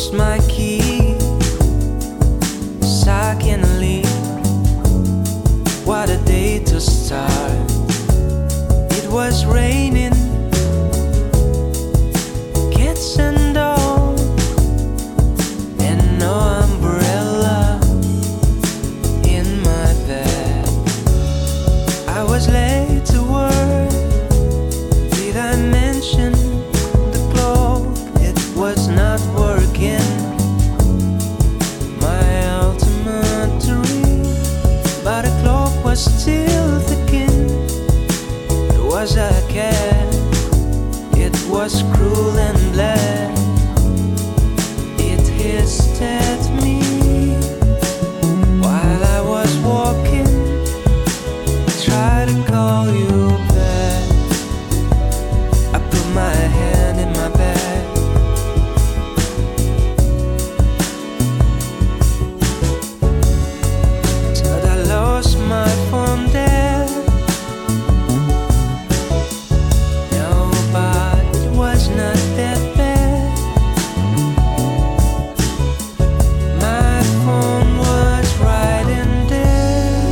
lost my key, so I can leave. What a day to start. It was raining, kids and all, and no umbrella in my bed. I was late to work. Did I mention the clock? It was not working. My ultimate dream, but the clock was still ticking. It was a cat. It was cruel and black. It hissed at me while I was walking. Try to call you back. I put my hand in my bag. But I lost my phone there. No, but it was not that bad. My phone was right in there.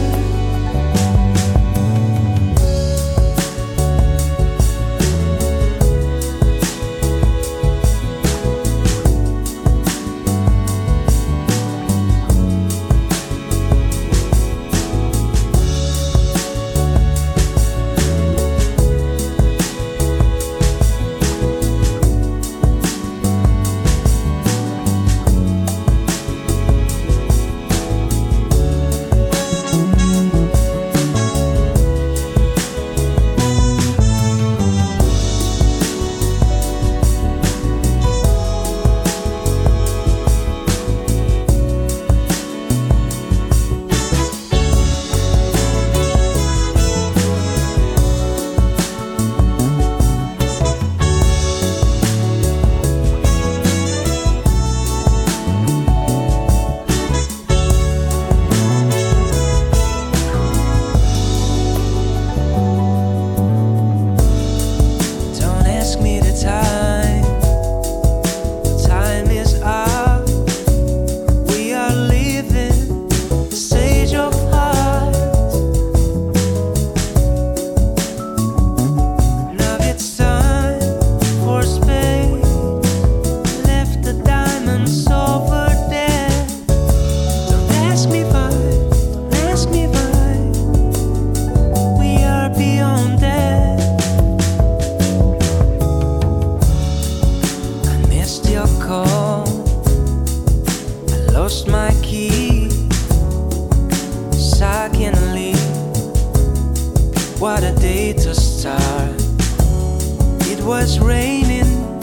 Don't ask me the time. The time is up. We are leaving the stage of hearts. Now it's time for Spain. Left the diamonds over there. Don't ask me why. Don't ask me why. We are beyond that. I missed your call. I lost my key, so I can leave. What a day to start. It was raining,